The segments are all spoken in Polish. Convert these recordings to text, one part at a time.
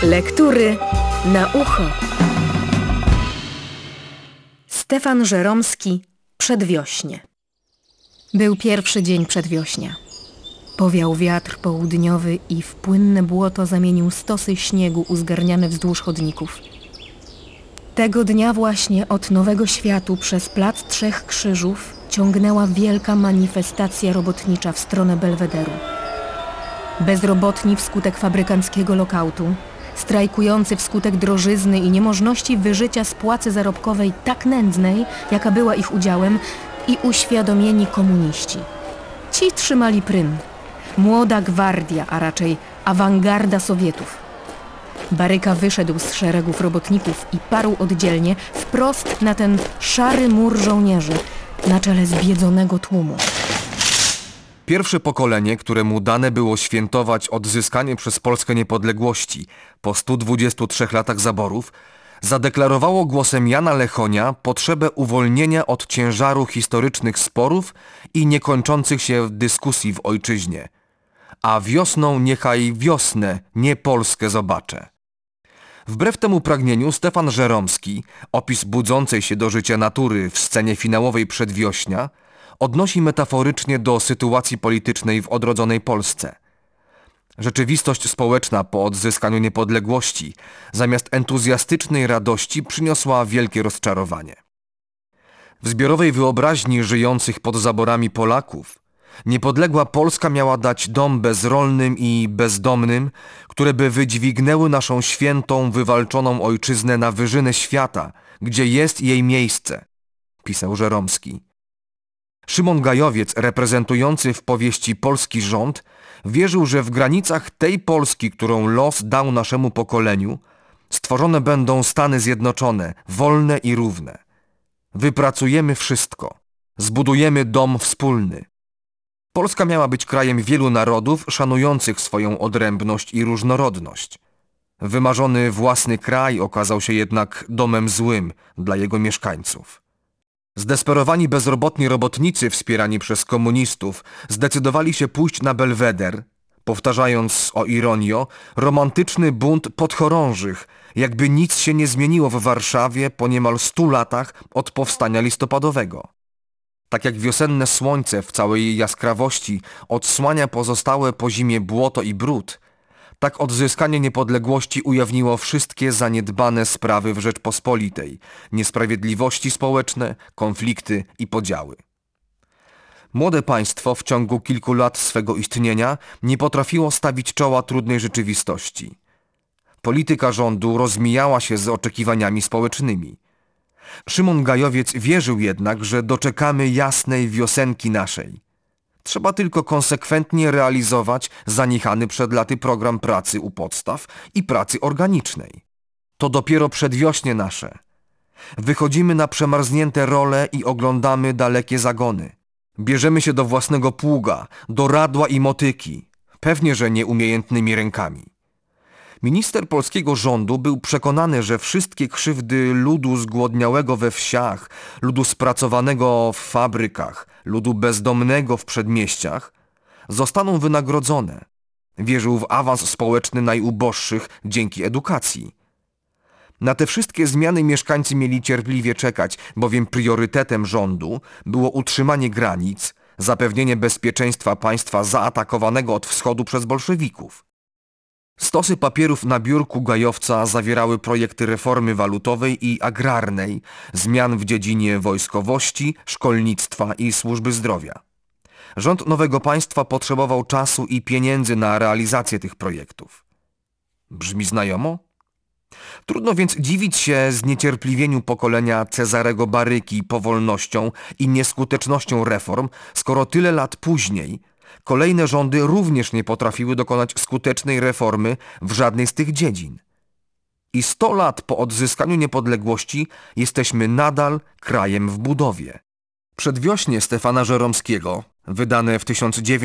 Lektury na ucho. Stefan Żeromski, Przedwiośnie. Był pierwszy dzień przedwiośnia. Powiał wiatr południowy i w płynne błoto zamienił stosy śniegu uzgarniane wzdłuż chodników. Tego dnia właśnie od Nowego Światu przez Plac Trzech Krzyżów ciągnęła wielka manifestacja robotnicza w stronę Belwederu. Bezrobotni wskutek fabrykanckiego lokautu, strajkujący wskutek drożyzny i niemożności wyżycia z płacy zarobkowej tak nędznej, jaka była ich udziałem, i uświadomieni komuniści. Ci trzymali prym. Młoda gwardia, a raczej awangarda Sowietów. Baryka wyszedł z szeregów robotników i parł oddzielnie wprost na ten szary mur żołnierzy na czele zbiedzonego tłumu. Pierwsze pokolenie, któremu dane było świętować odzyskanie przez Polskę niepodległości po 123 latach zaborów, zadeklarowało głosem Jana Lechonia potrzebę uwolnienia od ciężaru historycznych sporów i niekończących się dyskusji w ojczyźnie. A wiosną niechaj wiosnę, nie Polskę zobaczę. Wbrew temu pragnieniu Stefan Żeromski, opis budzącej się do życia natury w scenie finałowej Przedwiośnia, odnosi metaforycznie do sytuacji politycznej w odrodzonej Polsce. Rzeczywistość społeczna po odzyskaniu niepodległości zamiast entuzjastycznej radości przyniosła wielkie rozczarowanie. W zbiorowej wyobraźni żyjących pod zaborami Polaków niepodległa Polska miała dać dom bezrolnym i bezdomnym, które by wydźwignęły naszą świętą, wywalczoną ojczyznę na wyżynę świata, gdzie jest jej miejsce, pisał Żeromski. Szymon Gajowiec, reprezentujący w powieści polski rząd, wierzył, że w granicach tej Polski, którą los dał naszemu pokoleniu, stworzone będą Stany Zjednoczone, wolne i równe. Wypracujemy wszystko. Zbudujemy dom wspólny. Polska miała być krajem wielu narodów, szanujących swoją odrębność i różnorodność. Wymarzony własny kraj okazał się jednak domem złym dla jego mieszkańców. Zdesperowani bezrobotni robotnicy wspierani przez komunistów zdecydowali się pójść na Belweder, powtarzając o ironio romantyczny bunt podchorążych, jakby nic się nie zmieniło w Warszawie po niemal 100 latach od powstania listopadowego. Tak jak wiosenne słońce w całej jej jaskrawości odsłania pozostałe po zimie błoto i brud, tak odzyskanie niepodległości ujawniło wszystkie zaniedbane sprawy w Rzeczpospolitej, niesprawiedliwości społeczne, konflikty i podziały. Młode państwo w ciągu kilku lat swego istnienia nie potrafiło stawić czoła trudnej rzeczywistości. Polityka rządu rozmijała się z oczekiwaniami społecznymi. Szymon Gajowiec wierzył jednak, że doczekamy jasnej wiosenki naszej. Trzeba tylko konsekwentnie realizować zaniechany przed laty program pracy u podstaw i pracy organicznej. To dopiero przedwiośnie nasze. Wychodzimy na przemarznięte role i oglądamy dalekie zagony. Bierzemy się do własnego pługa, do radła i motyki, pewnie że nieumiejętnymi rękami. Minister polskiego rządu był przekonany, że wszystkie krzywdy ludu zgłodniałego we wsiach, ludu spracowanego w fabrykach, ludu bezdomnego w przedmieściach zostaną wynagrodzone. Wierzył w awans społeczny najuboższych dzięki edukacji. Na te wszystkie zmiany mieszkańcy mieli cierpliwie czekać, bowiem priorytetem rządu było utrzymanie granic, zapewnienie bezpieczeństwa państwa zaatakowanego od wschodu przez bolszewików. Stosy papierów na biurku Gajowca zawierały projekty reformy walutowej i agrarnej, zmian w dziedzinie wojskowości, szkolnictwa i służby zdrowia. Rząd nowego państwa potrzebował czasu i pieniędzy na realizację tych projektów. Brzmi znajomo? Trudno więc dziwić się zniecierpliwieniu pokolenia Cezarego Baryki powolnością i nieskutecznością reform, skoro tyle lat później kolejne rządy również nie potrafiły dokonać skutecznej reformy w żadnej z tych dziedzin. I 100 lat po odzyskaniu niepodległości jesteśmy nadal krajem w budowie. Przedwiośnie Stefana Żeromskiego, wydane w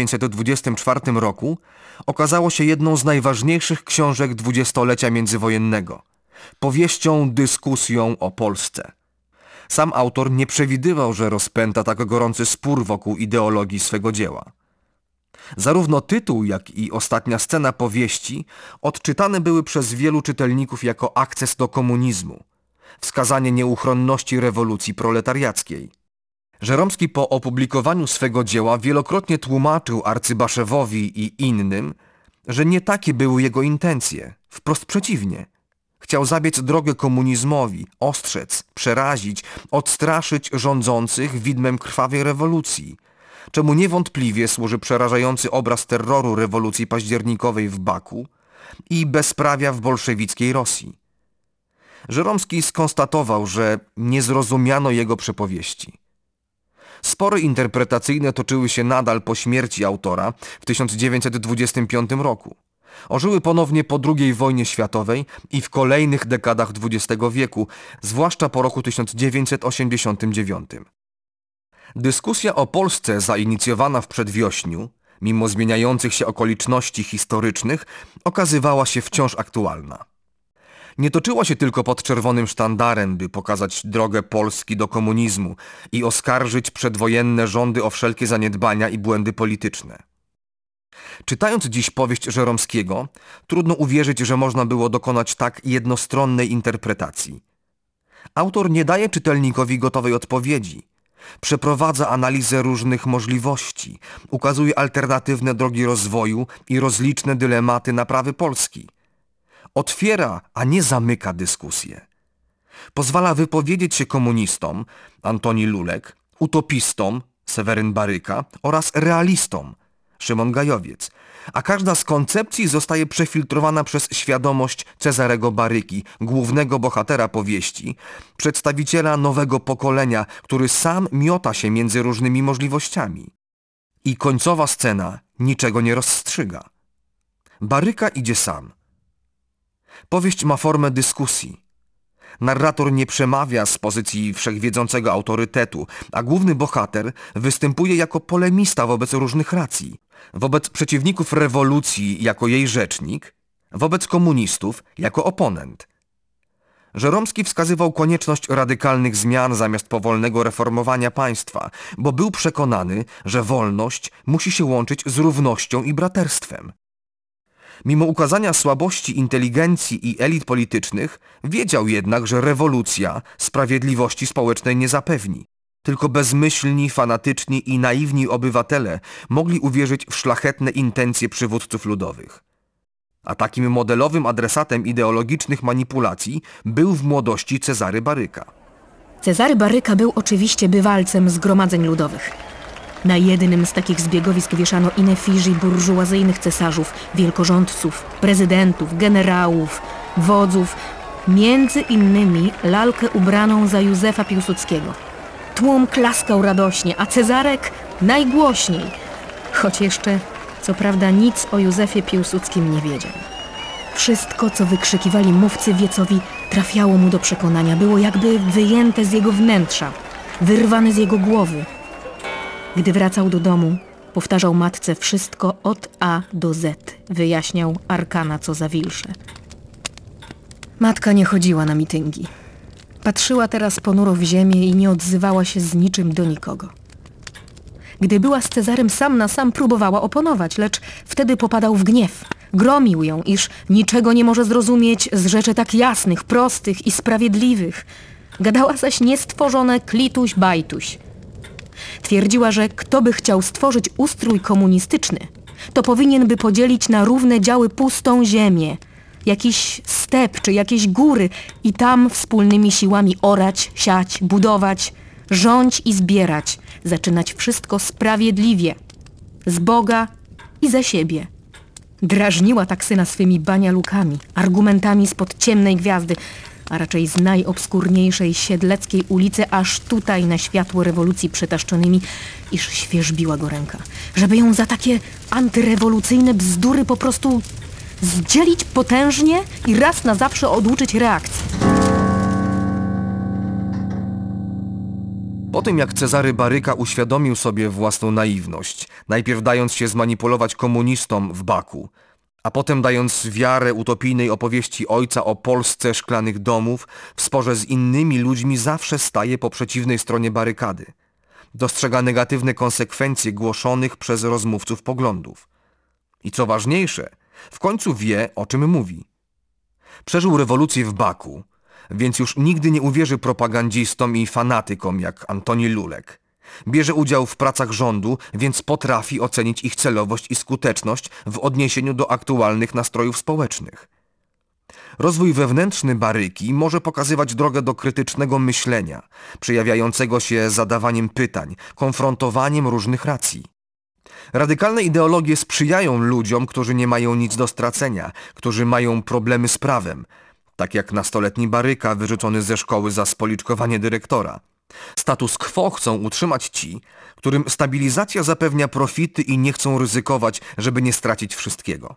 1924 roku, okazało się jedną z najważniejszych książek dwudziestolecia międzywojennego. Powieścią, dyskusją o Polsce. Sam autor nie przewidywał, że rozpęta tak gorący spór wokół ideologii swego dzieła. Zarówno tytuł, jak i ostatnia scena powieści odczytane były przez wielu czytelników jako akces do komunizmu, wskazanie nieuchronności rewolucji proletariackiej. Żeromski po opublikowaniu swego dzieła wielokrotnie tłumaczył arcybaszewowi i innym, że nie takie były jego intencje, wprost przeciwnie. Chciał zabiec drogę komunizmowi, ostrzec, przerazić, odstraszyć rządzących widmem krwawej rewolucji, czemu niewątpliwie służy przerażający obraz terroru rewolucji październikowej w Baku i bezprawia w bolszewickiej Rosji. Żeromski skonstatował, że nie zrozumiano jego przepowieści. Spory interpretacyjne toczyły się nadal po śmierci autora w 1925 roku. Ożyły ponownie po II wojnie światowej i w kolejnych dekadach XX wieku, zwłaszcza po roku 1989. Dyskusja o Polsce zainicjowana w przedwiośniu, mimo zmieniających się okoliczności historycznych, okazywała się wciąż aktualna. Nie toczyła się tylko pod czerwonym sztandarem, by pokazać drogę Polski do komunizmu i oskarżyć przedwojenne rządy o wszelkie zaniedbania i błędy polityczne. Czytając dziś powieść Żeromskiego, trudno uwierzyć, że można było dokonać tak jednostronnej interpretacji. Autor nie daje czytelnikowi gotowej odpowiedzi. Przeprowadza analizę różnych możliwości, ukazuje alternatywne drogi rozwoju i rozliczne dylematy naprawy Polski. Otwiera, a nie zamyka dyskusję. Pozwala wypowiedzieć się komunistom, Antoni Lulek, utopistom, Seweryn Baryka oraz realistom, Szymon Gajowiec, a każda z koncepcji zostaje przefiltrowana przez świadomość Cezarego Baryki, głównego bohatera powieści, przedstawiciela nowego pokolenia, który sam miota się między różnymi możliwościami. I końcowa scena niczego nie rozstrzyga. Baryka idzie sam. Powieść ma formę dyskusji. Narrator nie przemawia z pozycji wszechwiedzącego autorytetu, a główny bohater występuje jako polemista wobec różnych racji, wobec przeciwników rewolucji jako jej rzecznik, wobec komunistów jako oponent. Żeromski wskazywał konieczność radykalnych zmian zamiast powolnego reformowania państwa, bo był przekonany, że wolność musi się łączyć z równością i braterstwem. Mimo ukazania słabości inteligencji i elit politycznych, wiedział jednak, że rewolucja sprawiedliwości społecznej nie zapewni. Tylko bezmyślni, fanatyczni i naiwni obywatele mogli uwierzyć w szlachetne intencje przywódców ludowych. A takim modelowym adresatem ideologicznych manipulacji był w młodości Cezary Baryka. Cezary Baryka był oczywiście bywalcem zgromadzeń ludowych. Na jednym z takich zbiegowisk wieszano in effigie burżuazyjnych cesarzów, wielkorządców, prezydentów, generałów, wodzów, między innymi lalkę ubraną za Józefa Piłsudskiego. Tłum klaskał radośnie, a Cezarek najgłośniej, choć jeszcze, co prawda, nic o Józefie Piłsudskim nie wiedział. Wszystko, co wykrzykiwali mówcy wiecowi, trafiało mu do przekonania, było jakby wyjęte z jego wnętrza, wyrwane z jego głowy. Gdy wracał do domu, powtarzał matce wszystko od A do Z, wyjaśniał arkana co zawilsze. Matka nie chodziła na mityngi. Patrzyła teraz ponuro w ziemię i nie odzywała się z niczym do nikogo. Gdy była z Cezarym sam na sam, próbowała oponować, lecz wtedy popadał w gniew. Gromił ją, iż niczego nie może zrozumieć z rzeczy tak jasnych, prostych i sprawiedliwych. Gadała zaś niestworzone klituś bajtuś. Twierdziła, że kto by chciał stworzyć ustrój komunistyczny, to powinien by podzielić na równe działy pustą ziemię, jakiś step czy jakieś góry i tam wspólnymi siłami orać, siać, budować, rządź i zbierać, zaczynać wszystko sprawiedliwie, z Boga i ze siebie. Drażniła tak syna swymi banialukami, argumentami spod ciemnej gwiazdy, a raczej z najobskurniejszej siedleckiej ulicy, aż tutaj na światło rewolucji przytaszczonymi, iż świerzbiła go ręka, żeby ją za takie antyrewolucyjne bzdury po prostu zdzielić potężnie i raz na zawsze oduczyć reakcji. Po tym jak Cezary Baryka uświadomił sobie własną naiwność, najpierw dając się zmanipulować komunistom w Baku, a potem dając wiarę utopijnej opowieści ojca o Polsce szklanych domów, w sporze z innymi ludźmi zawsze staje po przeciwnej stronie barykady. dostrzega negatywne konsekwencje głoszonych przez rozmówców poglądów. I co ważniejsze, w końcu wie, o czym mówi. Przeżył rewolucję w Baku, więc już nigdy nie uwierzy propagandzistom i fanatykom jak Antoni Lulek. Bierze udział w pracach rządu, więc potrafi ocenić ich celowość i skuteczność w odniesieniu do aktualnych nastrojów społecznych. Rozwój wewnętrzny Baryki może pokazywać drogę do krytycznego myślenia, przejawiającego się zadawaniem pytań, konfrontowaniem różnych racji. Radykalne ideologie sprzyjają ludziom, którzy nie mają nic do stracenia, którzy mają problemy z prawem, tak jak nastoletni Baryka wyrzucony ze szkoły za spoliczkowanie dyrektora. Status quo chcą utrzymać ci, którym stabilizacja zapewnia profity i nie chcą ryzykować, żeby nie stracić wszystkiego.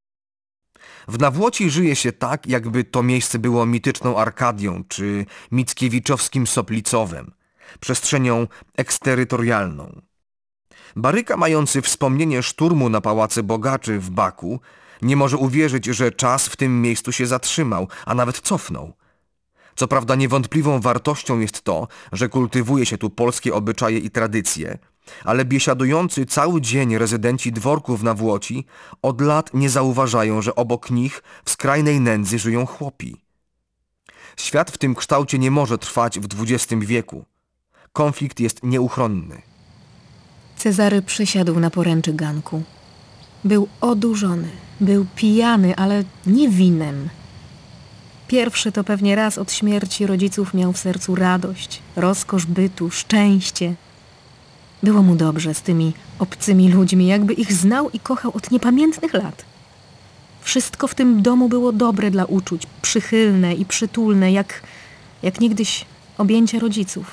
W Nawłoci żyje się tak, jakby to miejsce było mityczną Arkadią czy mickiewiczowskim Soplicowem, przestrzenią eksterytorialną. Baryka, mający wspomnienie szturmu na pałace bogaczy w Baku, nie może uwierzyć, że czas w tym miejscu się zatrzymał, a nawet cofnął. Co prawda niewątpliwą wartością jest to, że kultywuje się tu polskie obyczaje i tradycje, ale biesiadujący cały dzień rezydenci dworków na Włoci od lat nie zauważają, że obok nich w skrajnej nędzy żyją chłopi. Świat w tym kształcie nie może trwać w XX wieku. Konflikt jest nieuchronny. Cezary przysiadł na poręczy ganku. Był odurzony, był pijany, ale nie winem. Pierwszy to pewnie raz od śmierci rodziców miał w sercu radość, rozkosz bytu, szczęście. Było mu dobrze z tymi obcymi ludźmi, jakby ich znał i kochał od niepamiętnych lat. Wszystko w tym domu było dobre dla uczuć, przychylne i przytulne, jak niegdyś objęcie rodziców.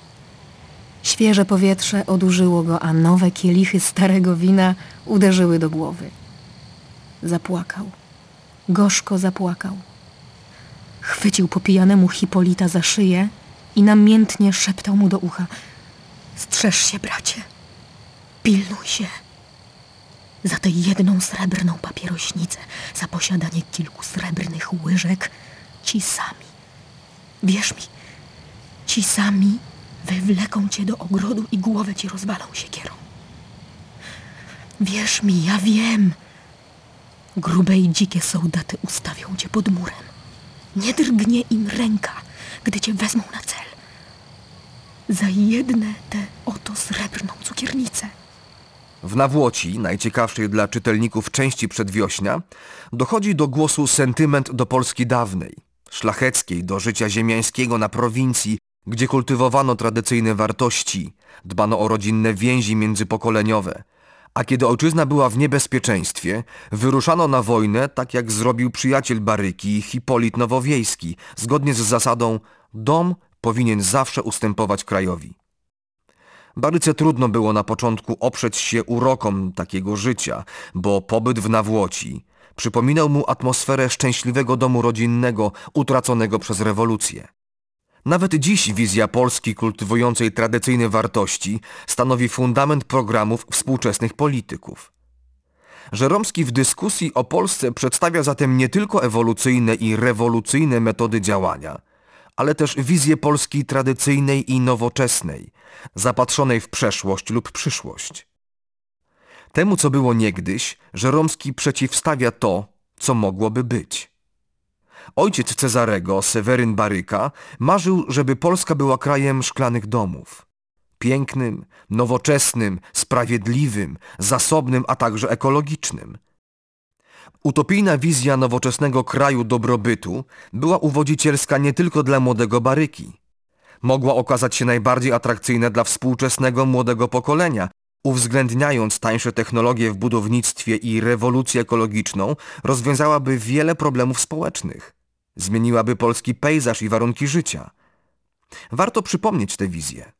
Świeże powietrze odurzyło go, a nowe kielichy starego wina uderzyły do głowy. Zapłakał. Gorzko zapłakał. Chwycił po pijanemu Hipolita za szyję i namiętnie szeptał mu do ucha: strzeż się, bracie, pilnuj się. Za tę jedną srebrną papierośnicę, za posiadanie kilku srebrnych łyżek, ci sami, wierz mi, ci sami wywleką cię do ogrodu i głowę ci rozwalą siekierą. Wierz mi, ja wiem. Grube i dzikie sołdaty ustawią cię pod murem. Nie drgnie im ręka, gdy cię wezmą na cel. Za jedne tę oto srebrną cukiernicę. W Nawłoci, najciekawszej dla czytelników części przedwiośnia, dochodzi do głosu sentyment do Polski dawnej, szlacheckiej, do życia ziemiańskiego na prowincji, gdzie kultywowano tradycyjne wartości, dbano o rodzinne więzi międzypokoleniowe, a kiedy ojczyzna była w niebezpieczeństwie, wyruszano na wojnę, tak jak zrobił przyjaciel Baryki, Hipolit Nowowiejski, zgodnie z zasadą dom powinien zawsze ustępować krajowi. Baryce trudno było na początku oprzeć się urokom takiego życia, bo pobyt w Nawłoci przypominał mu atmosferę szczęśliwego domu rodzinnego utraconego przez rewolucję. Nawet dziś wizja Polski kultywującej tradycyjne wartości stanowi fundament programów współczesnych polityków. Żeromski w dyskusji o Polsce przedstawia zatem nie tylko ewolucyjne i rewolucyjne metody działania, ale też wizję Polski tradycyjnej i nowoczesnej, zapatrzonej w przeszłość lub przyszłość. Temu, co było niegdyś, Żeromski przeciwstawia to, co mogłoby być. Ojciec Cezarego, Seweryn Baryka, marzył, żeby Polska była krajem szklanych domów. Pięknym, nowoczesnym, sprawiedliwym, zasobnym, a także ekologicznym. Utopijna wizja nowoczesnego kraju dobrobytu była uwodzicielska nie tylko dla młodego Baryki. Mogła okazać się najbardziej atrakcyjna dla współczesnego młodego pokolenia, uwzględniając tańsze technologie w budownictwie i rewolucję ekologiczną, rozwiązałaby wiele problemów społecznych. Zmieniłaby polski pejzaż i warunki życia. Warto przypomnieć tę wizję.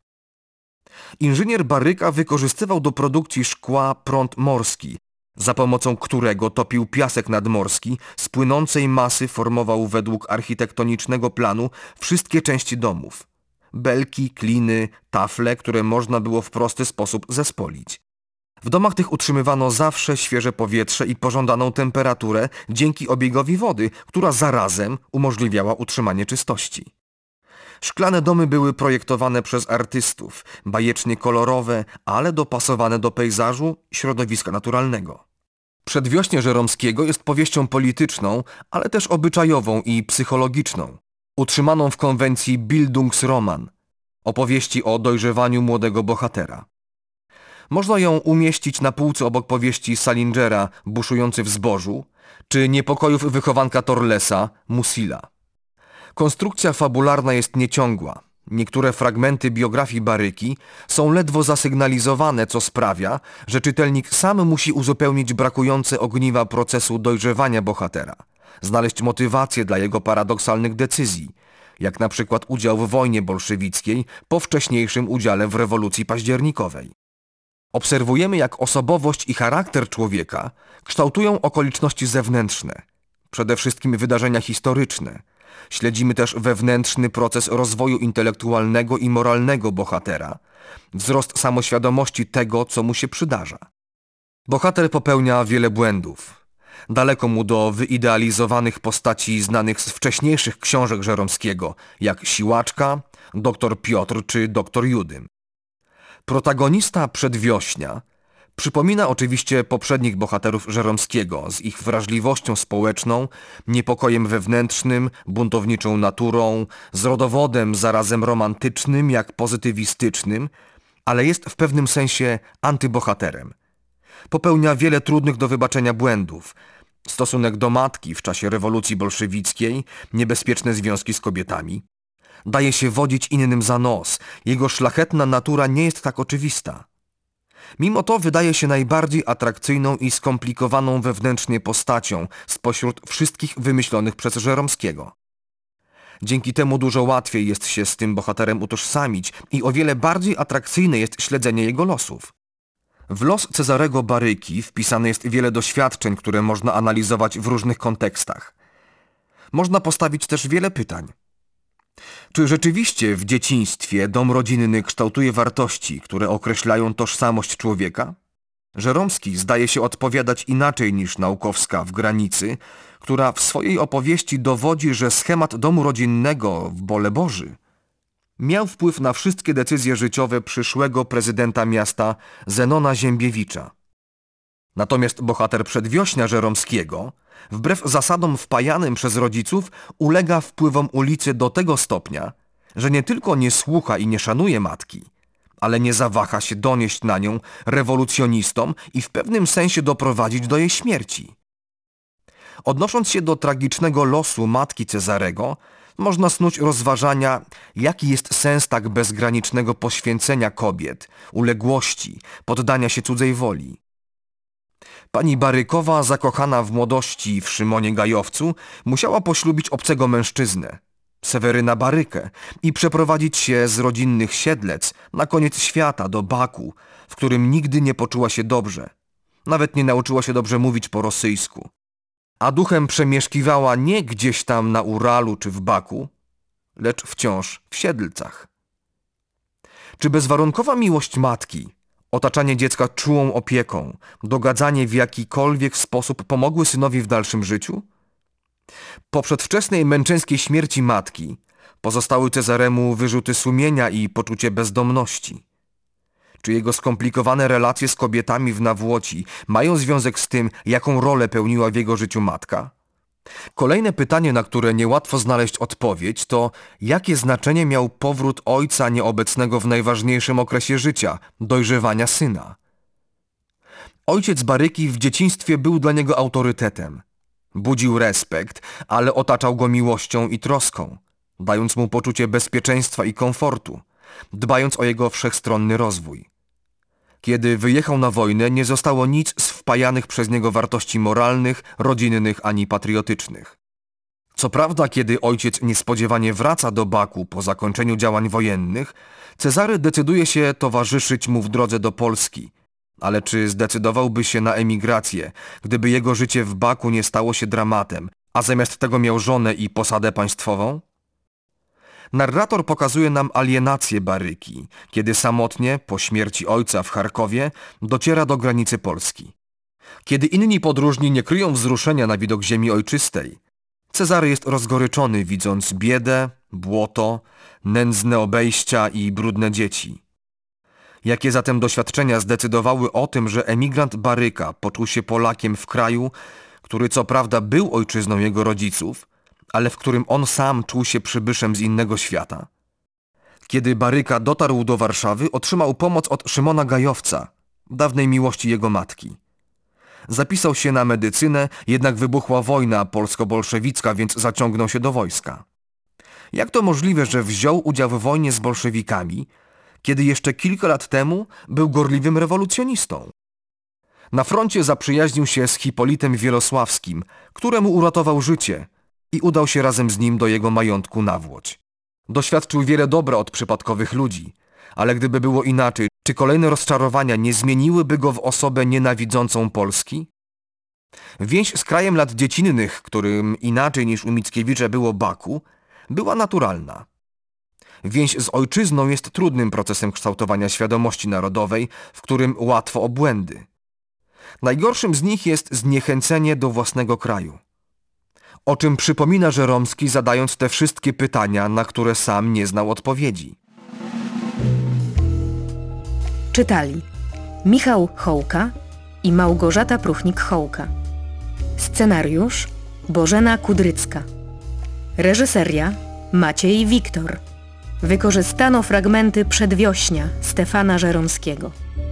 Inżynier Baryka wykorzystywał do produkcji szkła prąd morski, za pomocą którego topił piasek nadmorski, z płynącej masy formował według architektonicznego planu wszystkie części domów. Belki, kliny, tafle, które można było w prosty sposób zespolić. W domach tych utrzymywano zawsze świeże powietrze i pożądaną temperaturę dzięki obiegowi wody, która zarazem umożliwiała utrzymanie czystości. Szklane domy były projektowane przez artystów, bajecznie kolorowe, ale dopasowane do pejzażu i środowiska naturalnego. Przedwiośnie Żeromskiego jest powieścią polityczną, ale też obyczajową i psychologiczną, utrzymaną w konwencji Bildungsroman, opowieści o dojrzewaniu młodego bohatera. Można ją umieścić na półce obok powieści Salingera Buszujący w zbożu, czy Niepokojów wychowanka Torlesa Musila. Konstrukcja fabularna jest nieciągła. Niektóre fragmenty biografii Baryki są ledwo zasygnalizowane, co sprawia, że czytelnik sam musi uzupełnić brakujące ogniwa procesu dojrzewania bohatera, znaleźć motywację dla jego paradoksalnych decyzji, jak na przykład udział w wojnie bolszewickiej po wcześniejszym udziale w rewolucji październikowej. Obserwujemy, jak osobowość i charakter człowieka kształtują okoliczności zewnętrzne, przede wszystkim wydarzenia historyczne. Śledzimy też wewnętrzny proces rozwoju intelektualnego i moralnego bohatera, wzrost samoświadomości tego, co mu się przydarza. Bohater popełnia wiele błędów. Daleko mu do wyidealizowanych postaci znanych z wcześniejszych książek Żeromskiego, jak Siłaczka, Doktor Piotr czy Doktor Judym. Protagonista Przedwiośnia przypomina oczywiście poprzednich bohaterów Żeromskiego z ich wrażliwością społeczną, niepokojem wewnętrznym, buntowniczą naturą, z rodowodem zarazem romantycznym jak pozytywistycznym, ale jest w pewnym sensie antybohaterem. Popełnia wiele trudnych do wybaczenia błędów. Stosunek do matki w czasie rewolucji bolszewickiej, niebezpieczne związki z kobietami. Daje się wodzić innym za nos. Jego szlachetna natura nie jest tak oczywista. Mimo to wydaje się najbardziej atrakcyjną i skomplikowaną wewnętrznie postacią spośród wszystkich wymyślonych przez Żeromskiego. Dzięki temu dużo łatwiej jest się z tym bohaterem utożsamić i o wiele bardziej atrakcyjne jest śledzenie jego losów. W los Cezarego Baryki wpisane jest wiele doświadczeń, które można analizować w różnych kontekstach. Można postawić też wiele pytań. Czy rzeczywiście w dzieciństwie dom rodzinny kształtuje wartości, które określają tożsamość człowieka? Żeromski zdaje się odpowiadać inaczej niż Naukowska w Granicy, która w swojej opowieści dowodzi, że schemat domu rodzinnego w Boleboży miał wpływ na wszystkie decyzje życiowe przyszłego prezydenta miasta Zenona Ziembiewicza. Natomiast bohater Przedwiośnia Żeromskiego, wbrew zasadom wpajanym przez rodziców, ulega wpływom ulicy do tego stopnia, że nie tylko nie słucha i nie szanuje matki, ale nie zawaha się donieść na nią rewolucjonistom i w pewnym sensie doprowadzić do jej śmierci. Odnosząc się do tragicznego losu matki Cezarego, można snuć rozważania, jaki jest sens tak bezgranicznego poświęcenia kobiet, uległości, poddania się cudzej woli. Pani Barykowa, zakochana w młodości w Szymonie Gajowcu, musiała poślubić obcego mężczyznę, Seweryna Barykę, i przeprowadzić się z rodzinnych Siedlec na koniec świata do Baku, w którym nigdy nie poczuła się dobrze. Nawet nie nauczyła się dobrze mówić po rosyjsku. A duchem przemieszkiwała nie gdzieś tam na Uralu czy w Baku, lecz wciąż w Siedlcach. Czy bezwarunkowa miłość matki, otaczanie dziecka czułą opieką, dogadzanie w jakikolwiek sposób pomogły synowi w dalszym życiu? Po przedwczesnej męczeńskiej śmierci matki pozostały Cezaremu wyrzuty sumienia i poczucie bezdomności. Czy jego skomplikowane relacje z kobietami w Nawłoci mają związek z tym, jaką rolę pełniła w jego życiu matka? Kolejne pytanie, na które niełatwo znaleźć odpowiedź, to jakie znaczenie miał powrót ojca nieobecnego w najważniejszym okresie życia, dojrzewania syna? Ojciec Baryki w dzieciństwie był dla niego autorytetem. Budził respekt, ale otaczał go miłością i troską, dając mu poczucie bezpieczeństwa i komfortu, dbając o jego wszechstronny rozwój. Kiedy wyjechał na wojnę, nie zostało nic z wpajanych przez niego wartości moralnych, rodzinnych ani patriotycznych. Co prawda, kiedy ojciec niespodziewanie wraca do Baku po zakończeniu działań wojennych, Cezary decyduje się towarzyszyć mu w drodze do Polski. Ale czy zdecydowałby się na emigrację, gdyby jego życie w Baku nie stało się dramatem, a zamiast tego miał żonę i posadę państwową? Narrator pokazuje nam alienację Baryki, kiedy samotnie, po śmierci ojca w Charkowie, dociera do granicy Polski. Kiedy inni podróżni nie kryją wzruszenia na widok ziemi ojczystej, Cezary jest rozgoryczony, widząc biedę, błoto, nędzne obejścia i brudne dzieci. Jakie zatem doświadczenia zdecydowały o tym, że emigrant Baryka poczuł się Polakiem w kraju, który co prawda był ojczyzną jego rodziców, ale w którym on sam czuł się przybyszem z innego świata? Kiedy Baryka dotarł do Warszawy, otrzymał pomoc od Szymona Gajowca, dawnej miłości jego matki. Zapisał się na medycynę, jednak wybuchła wojna polsko-bolszewicka, więc zaciągnął się do wojska. Jak to możliwe, że wziął udział w wojnie z bolszewikami, kiedy jeszcze kilka lat temu był gorliwym rewolucjonistą? Na froncie zaprzyjaźnił się z Hipolitem Wielosławskim, któremu uratował życie i udał się razem z nim do jego majątku na Włódź. Doświadczył wiele dobra od przypadkowych ludzi, ale gdyby było inaczej, czy kolejne rozczarowania nie zmieniłyby go w osobę nienawidzącą Polski? Więź z krajem lat dziecinnych, którym inaczej niż u Mickiewicza było Baku, była naturalna. Więź z ojczyzną jest trudnym procesem kształtowania świadomości narodowej, w którym łatwo o błędy. Najgorszym z nich jest zniechęcenie do własnego kraju. O czym przypomina Żeromski, zadając te wszystkie pytania, na które sam nie znał odpowiedzi. Czytali Michał Hołka i Małgorzata Pruchnik-Hołka. Scenariusz Bożena Kudrycka. Reżyseria Maciej Wiktor. Wykorzystano fragmenty Przedwiośnia Stefana Żeromskiego.